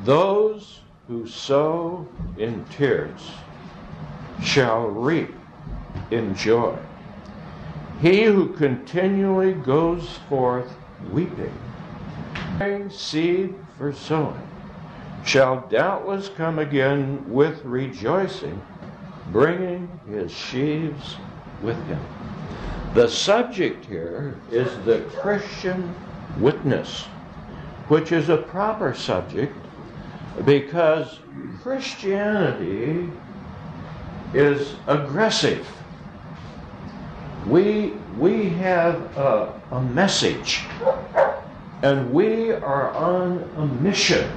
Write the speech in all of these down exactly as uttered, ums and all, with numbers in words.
Those who sow in tears shall reap in joy. He who continually goes forth weeping, bearing seed for sowing, shall doubtless come again with rejoicing, bringing his sheaves with him. The subject here is the Christian witness, which is a proper subject because Christianity is aggressive. We, we have a, a message, and we are on a mission.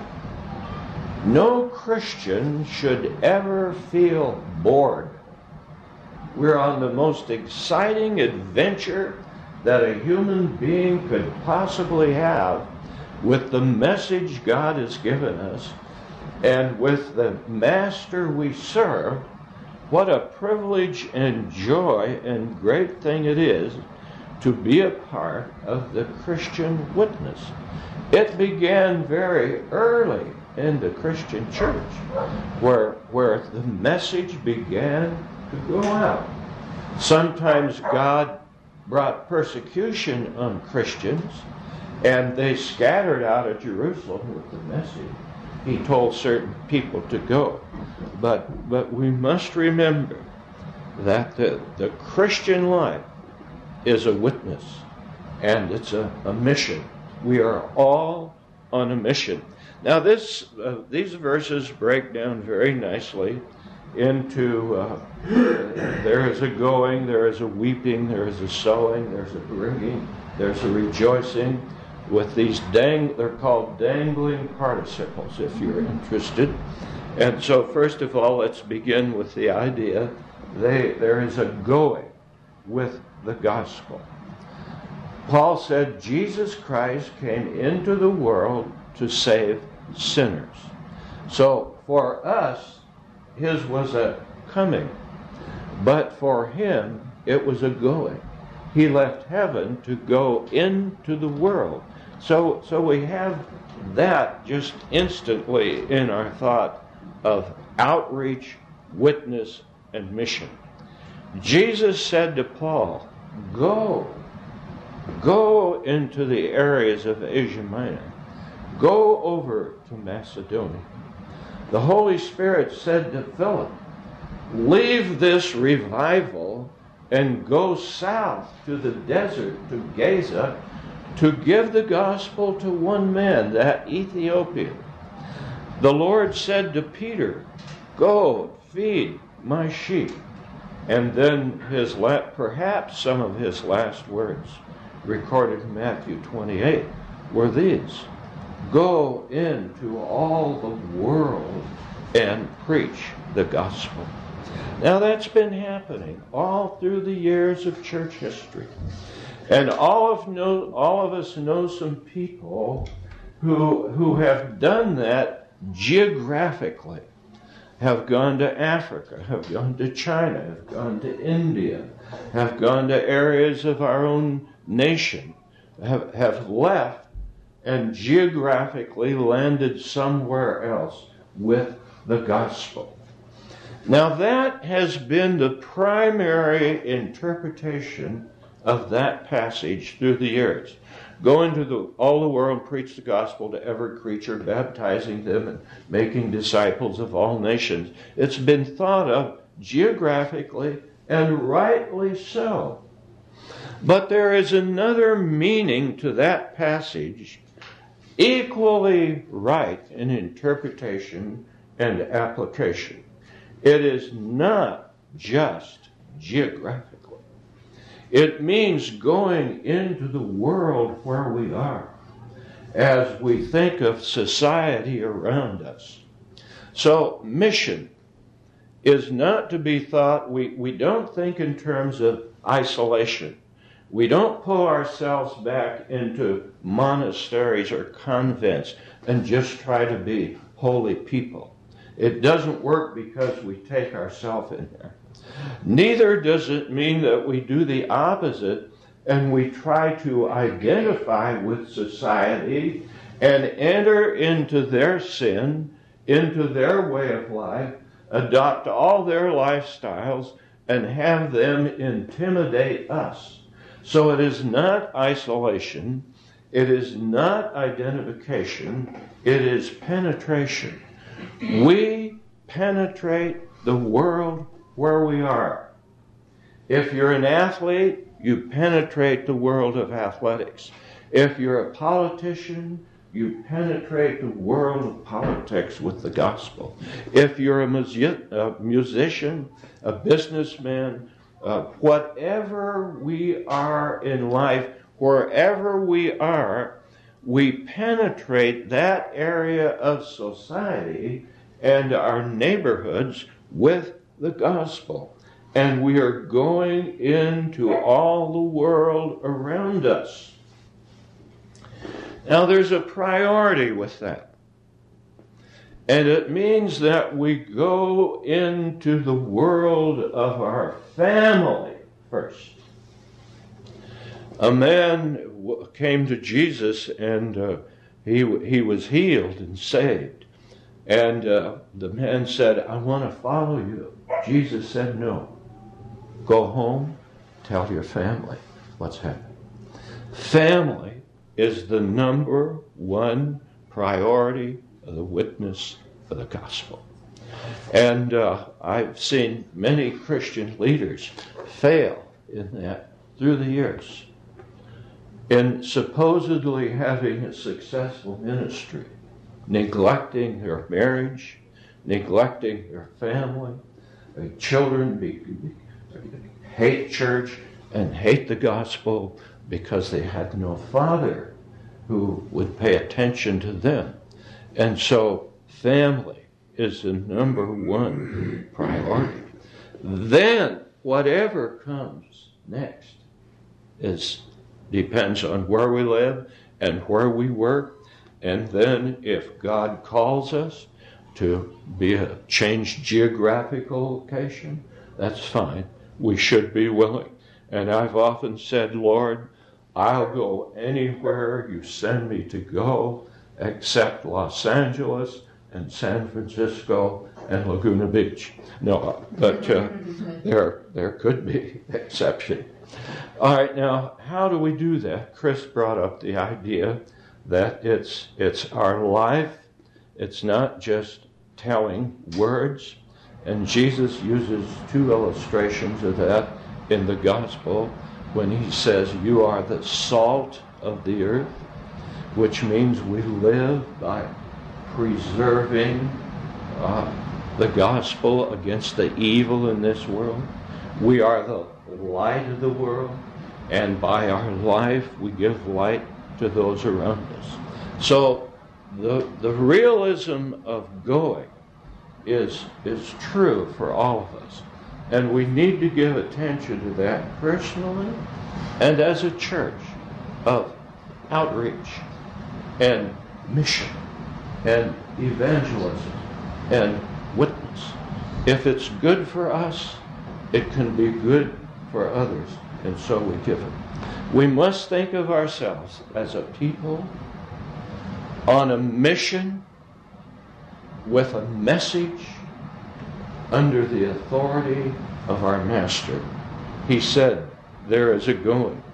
No Christian should ever feel bored. We're on the most exciting adventure that a human being could possibly have with the message God has given us and with the master we serve. What a privilege and joy and great thing it is to be a part of the Christian witness. It began very early in the Christian church, where, where the message began to go out. Sometimes God brought persecution on Christians, and they scattered out of Jerusalem with the message. He told certain people to go. But but we must remember that the, the Christian life is a witness, and it's a, a mission. We are all on a mission. Now this uh, these verses break down very nicely into uh, there is a going, there is a weeping, there is a sowing, there's a bringing, there's a rejoicing. With these dang, they're called dangling participles, if you're interested. And so, first of all, let's begin with the idea they, there is a going with the gospel. Paul said Jesus Christ came into the world to save sinners. So, for us, his was a coming, but for him, it was a going. He left heaven to go into the world. So, so we have that just instantly in our thought of outreach, witness, and mission. Jesus said to Paul, go, go into the areas of Asia Minor. Go over to Macedonia. The Holy Spirit said to Philip, leave this revival and go south to the desert, to Gaza, to give the gospel to one man, that Ethiopian. The Lord said to Peter, go, feed my sheep. And then his la- perhaps some of his last words, recorded in Matthew twenty-eight, were these: go into all the world and preach the gospel. Now that's been happening all through the years of church history. And all of know, all of us know some people who who have done that geographically, have gone to Africa, have gone to China, have gone to India, have gone to areas of our own nation, have, have left and geographically landed somewhere else with the gospel. Now that has been the primary interpretation of that passage through the years. Go into the, all the world, preach the gospel to every creature, baptizing them and making disciples of all nations. It's been thought of geographically, and rightly so. But there is another meaning to that passage, equally right in interpretation and application. It is not just geographical. It means going into the world where we are as we think of society around us. So mission is not to be thought, we, we don't think in terms of isolation. We don't pull ourselves back into monasteries or convents and just try to be holy people. It doesn't work because we take ourselves in there. Neither does it mean that we do the opposite and we try to identify with society and enter into their sin, into their way of life, adopt all their lifestyles, and have them intimidate us. So it is not isolation, it is not identification, it is penetration. We penetrate the world where we are. If you're an athlete, you penetrate the world of athletics. If you're a politician, you penetrate the world of politics with the gospel. If you're a, music, a musician, a businessman, uh, whatever we are in life, wherever we are, we penetrate that area of society and our neighborhoods with the gospel. And we are going into all the world around us. Now, there's a priority with that. And it means that we go into the world of our family first. A man came to Jesus, and uh, he, he was healed and saved. And uh, the man said, I want to follow you. Jesus said, no. Go home, tell your family what's happened. Family is the number one priority of the witness for the gospel. And uh, I've seen many Christian leaders fail in that through the years. In supposedly having a successful ministry, neglecting their marriage, neglecting their family, their children be, be, hate church and hate the gospel because they had no father who would pay attention to them. And so family is the number one priority. Then whatever comes next is depends on where we live and where we work. And then if God calls us to be a changed geographical location, that's fine. We should be willing. And I've often said, Lord, I'll go anywhere you send me to go except Los Angeles and San Francisco and Laguna Beach. No, but uh, there, there could be exception. All right, now, how do we do that? Chris brought up the idea that it's it's our life. It's not just telling words. And Jesus uses two illustrations of that in the gospel when he says, you are the salt of the earth, which means we live by preserving uh, the gospel against the evil in this world. We are the light of the world, and by our life we give light to those around us. So the the realism of going is is true for all of us, and we need to give attention to that personally and as a church of outreach and mission and evangelism and witness. If it's good for us, it can be good for others, and so we give it. We must think of ourselves as a people on a mission with a message under the authority of our Master. He said, there is a going.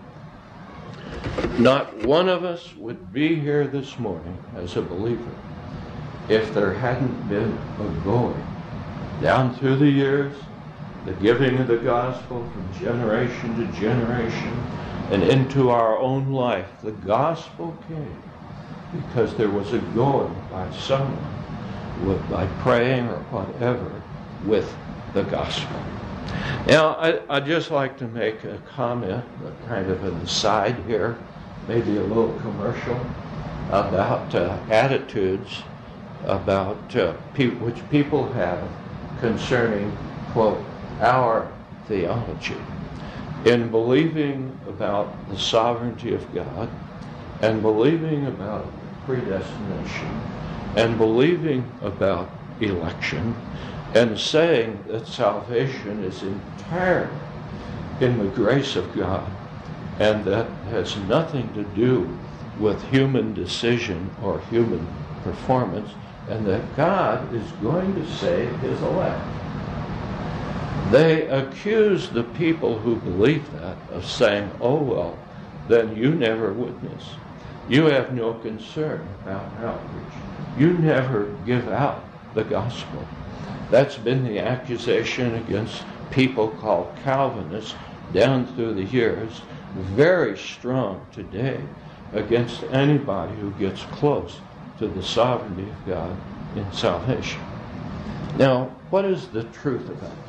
Not one of us would be here this morning as a believer if there hadn't been a going down through the years, the giving of the gospel from generation to generation, and into our own life. The gospel came because there was a going by someone, with, by praying or whatever, with the gospel. Now, I, I'd just like to make a comment, a kind of an aside here, maybe a little commercial, about uh, attitudes about uh, pe- which people have concerning, quote, our theology. In believing about the sovereignty of God, and believing about predestination, and believing about election, and saying that salvation is entirely in the grace of God, and that has nothing to do with human decision or human performance, and that God is going to save his elect. They accuse the people who believe that of saying, oh, well, then you never witness. You have no concern about outreach. You never give out the gospel. That's been the accusation against people called Calvinists down through the years, very strong today against anybody who gets close to the sovereignty of God in salvation. Now, what is the truth about that?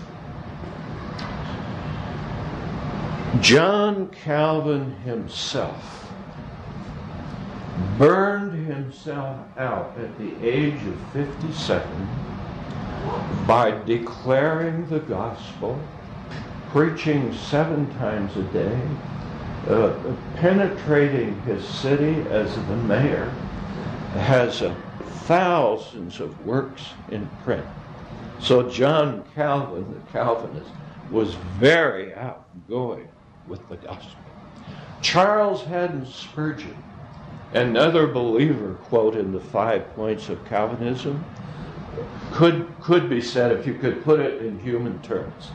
John Calvin himself burned himself out at the age of fifty-seven by declaring the gospel, preaching seven times a day, uh, penetrating his city as the mayor, has uh, thousands of works in print. So John Calvin, the Calvinist, was very outgoing with the gospel. Charles Haddon Spurgeon, another believer, quote, in the five points of Calvinism, could, could be said, if you could put it in human terms,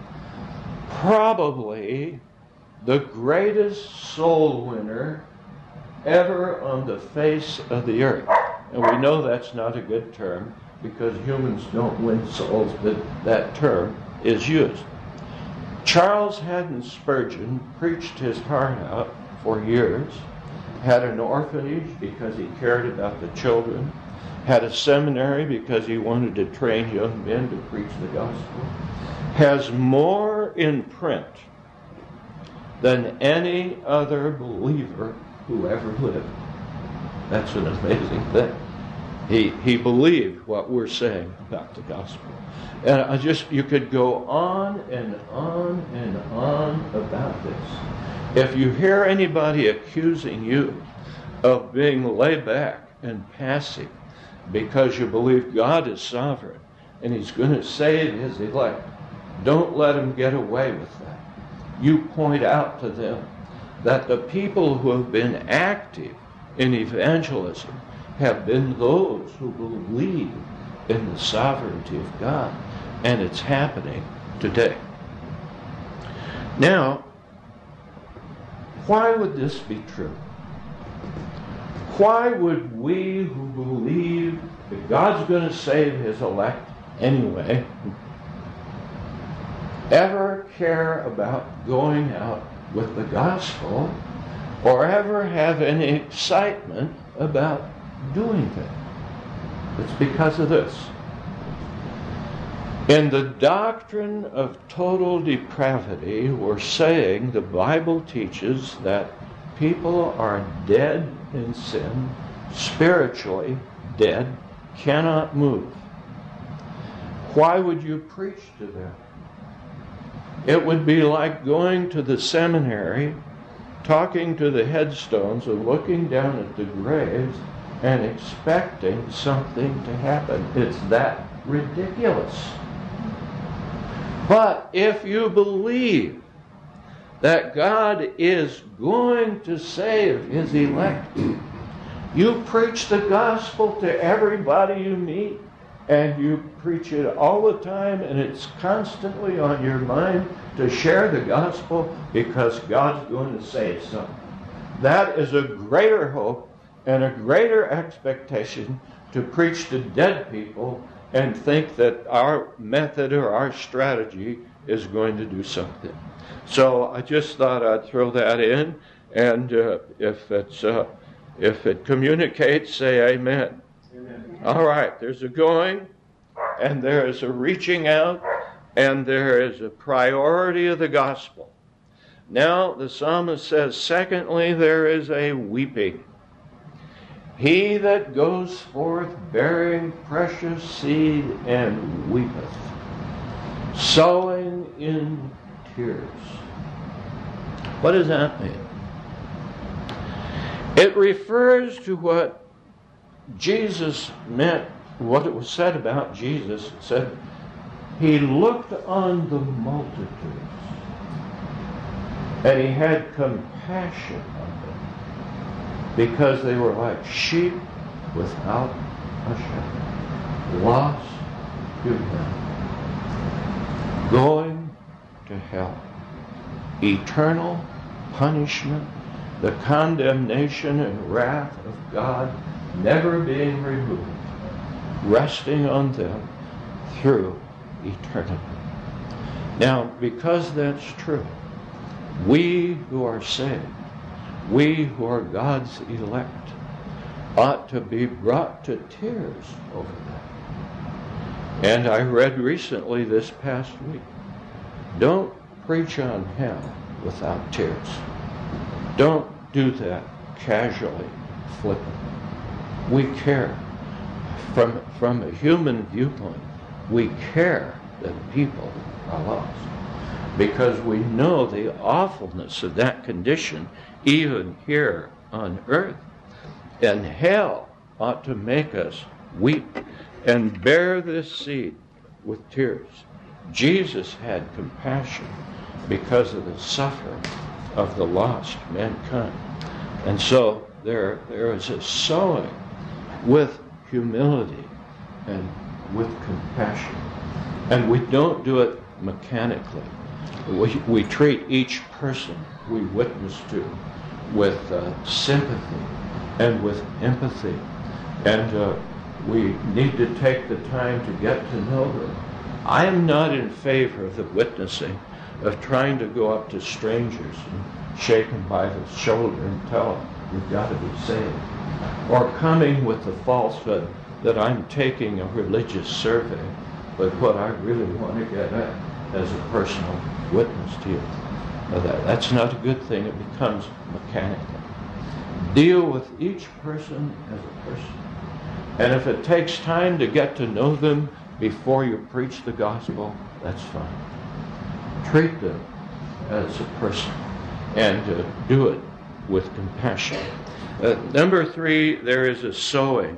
probably the greatest soul winner ever on the face of the earth. And we know that's not a good term because humans don't win souls, but that term is used. Charles Haddon Spurgeon preached his heart out for years, had an orphanage because he cared about the children, had a seminary because he wanted to train young men to preach the gospel, has more in print than any other believer who ever lived. That's an amazing thing. He he believed what we're saying about the gospel. And I just, you could go on and on and on about this. If you hear anybody accusing you of being laid back and passive because you believe God is sovereign and he's going to save his elect, don't let them get away with that. You point out to them that the people who have been active in evangelism have been those who believe in the sovereignty of God, and it's happening today. Now, why would this be true? Why would we who believe that God's going to save his elect anyway ever care about going out with the gospel or ever have any excitement about doing that? It's because of this. In the doctrine of total depravity, we're saying the Bible teaches that people are dead in sin, spiritually dead, cannot move. Why would you preach to them? It would be like going to the seminary, talking to the headstones and looking down at the graves and expecting something to happen. It's that ridiculous. But if you believe that God is going to save his elect, you preach the gospel to everybody you meet, and you preach it all the time, and it's constantly on your mind to share the gospel because God's going to save something. That is a greater hope and a greater expectation to preach to dead people and think that our method or our strategy is going to do something. So I just thought I'd throw that in, and uh, if it's uh, if it communicates, say amen. Amen. All right, there's a going, and there is a reaching out, and there is a priority of the gospel. Now the psalmist says, secondly, there is a weeping. He that goes forth bearing precious seed and weepeth, sowing in tears. What does that mean? It refers to what Jesus meant, what it was said about Jesus. It said, he looked on the multitudes, and he had compassion on them, because they were like sheep without a shepherd, lost to him, going to hell, eternal punishment, the condemnation and wrath of God never being removed, resting on them through eternity. Now, because that's true, we who are saved, we who are God's elect, ought to be brought to tears over that. And I read recently this past week, don't preach on hell without tears. Don't do that casually, flippantly. We care. From, from a human viewpoint, we care that people are lost, because we know the awfulness of that condition even here on earth. And hell ought to make us weep and bear this seed with tears. Jesus had compassion because of the suffering of the lost mankind. And so there, there is a sowing with humility and with compassion. And we don't do it mechanically. We, we treat each person we witness to with uh, sympathy and with empathy. And uh, we need to take the time to get to know them. I am not in favor of the witnessing of trying to go up to strangers and shake them by the shoulder and tell them, you've got to be saved. Or coming with the falsehood that I'm taking a religious survey, but what I really want to get at as a personal witness to you. Now that, that's not a good thing. It becomes mechanical. Deal with each person as a person. And if it takes time to get to know them before you preach the gospel, that's fine. Treat them as a person and uh, do it with compassion. Uh, number three, there is a sowing.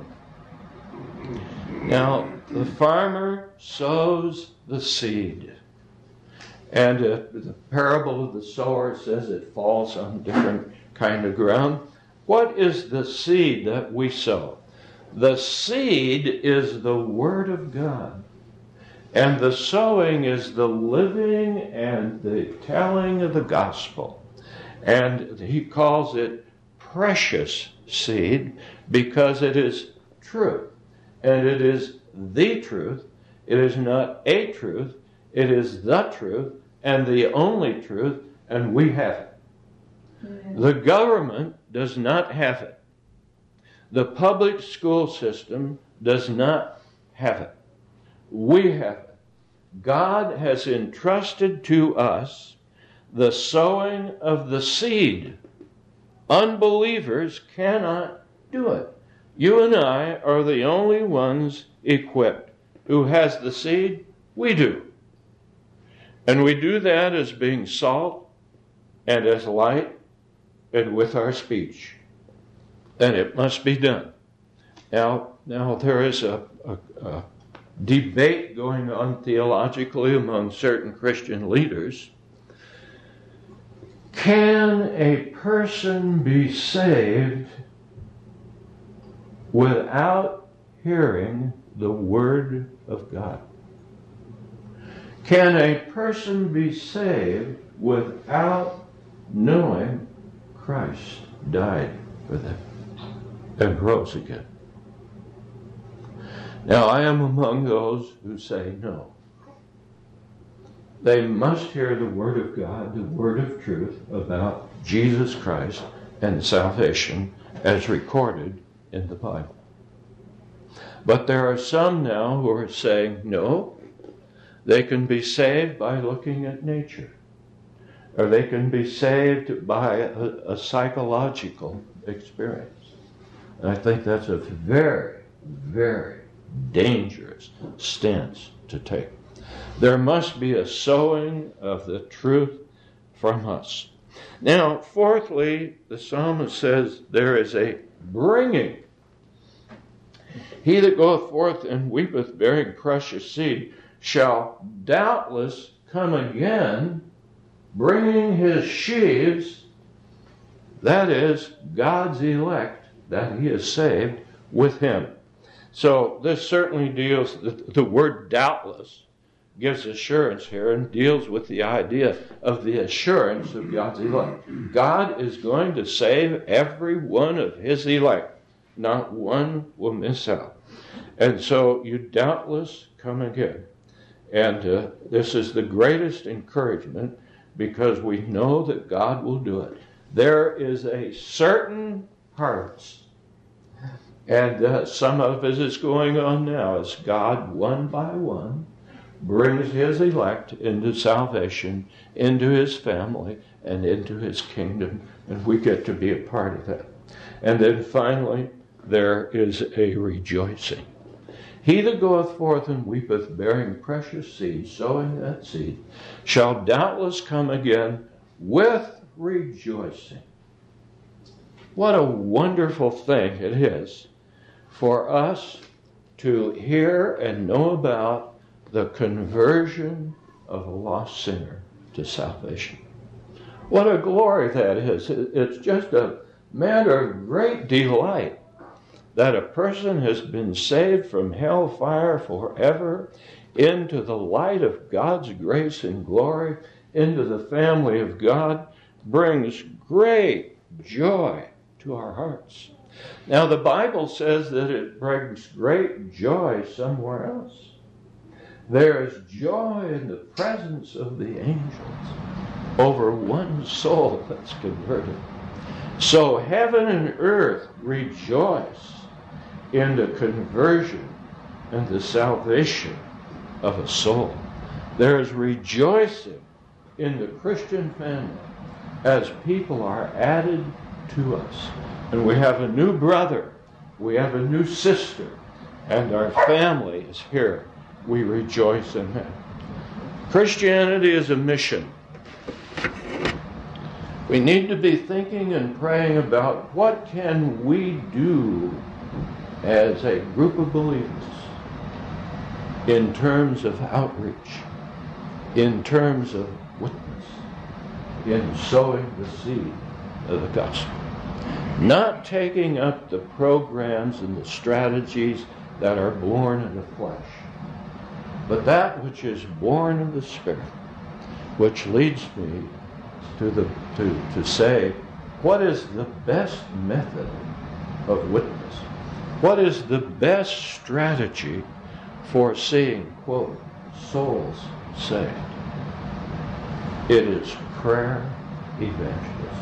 Now, the farmer sows the seed. And uh, the parable of the sower says it falls on different kind of ground. What is the seed that we sow? The seed is the Word of God. And the sowing is the living and the telling of the gospel. And he calls it precious seed because it is truth. And it is the truth. It is not a truth. It is the truth and the only truth, and we have it. Amen. The government does not have it. The public school system does not have it. We have it. God has entrusted to us the sowing of the seed. Unbelievers cannot do it. You and I are the only ones equipped. Who has the seed? We do. And we do that as being salt and as light and with our speech. And it must be done. Now, now there is a, a, a debate going on theologically among certain Christian leaders. Can a person be saved without hearing the Word of God? Can a person be saved without knowing Christ died for them and rose again? Now, I am among those who say no. They must hear the Word of God, the Word of truth about Jesus Christ and salvation as recorded in the Bible. But there are some now who are saying, no, they can be saved by looking at nature. Or they can be saved by a, a psychological experience. And I think that's a very, very dangerous stance to take. There must be a sowing of the truth from us. Now, fourthly, the psalmist says there is a bringing. He that goeth forth and weepeth bearing precious seed shall doubtless come again, bringing his sheaves That is, God's elect that he has saved with him. So this certainly deals, the, the word doubtless gives assurance here and deals with the idea of the assurance of God's elect. God is going to save every one of his elect. Not one will miss out. And so you doubtless come again. And uh, this is the greatest encouragement because we know that God will do it. There is a certain harvest. And uh, some of it is going on now as God, one by one, brings his elect into salvation, into his family, and into his kingdom. And we get to be a part of that. And then finally, there is a rejoicing. He that goeth forth and weepeth, bearing precious seed, sowing that seed, shall doubtless come again with rejoicing. What a wonderful thing it is for us to hear and know about the conversion of a lost sinner to salvation. What a glory that is. It's just a matter of great delight that a person has been saved from hellfire forever into the light of God's grace and glory, into the family of God, brings great joy to our hearts. Now, the Bible says that it brings great joy somewhere else. There is joy in the presence of the angels over one soul that's converted. So heaven and earth rejoice in the conversion and the salvation of a soul. There is rejoicing in the Christian family as people are added to us. And we have a new brother, we have a new sister, and our family is here. We rejoice in that. Christianity is a mission. We need to be thinking and praying about what can we do as a group of believers in terms of outreach, in terms of witness, in sowing the seed of the gospel. Not taking up the programs and the strategies that are born of the flesh, but that which is born of the Spirit, which leads me to the to, to say, what is the best method of witness? What is the best strategy for seeing, quote, souls saved? It is prayer evangelism.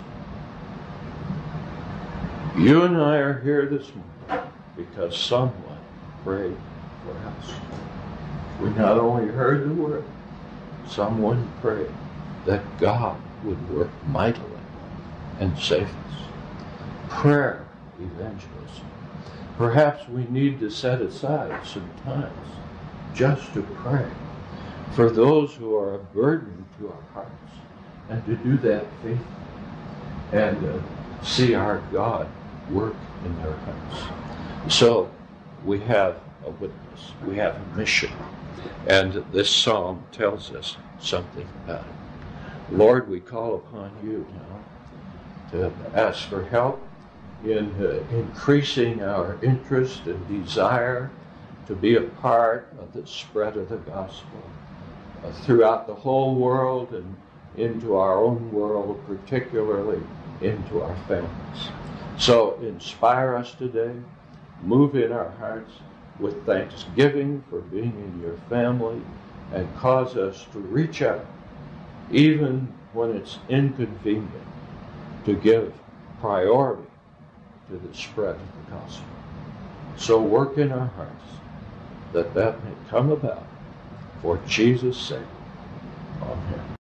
You and I are here this morning because someone prayed for us. We not only heard the word, someone prayed that God would work mightily and save us. Prayer evangelism. Perhaps we need to set aside some times just to pray for those who are a burden to our hearts, and to do that faithfully and uh, see our God work in their hearts. So we have a witness, we have a mission, and this psalm tells us something about it. Lord, we call upon you now to ask for help in uh, increasing our interest and desire to be a part of the spread of the gospel uh, throughout the whole world and into our own world, particularly into our families. So inspire us today, move in our hearts with thanksgiving for being in your family, and cause us to reach out, even when it's inconvenient, to give priority to the spread of the gospel. So work in our hearts that that may come about for Jesus' sake. Amen.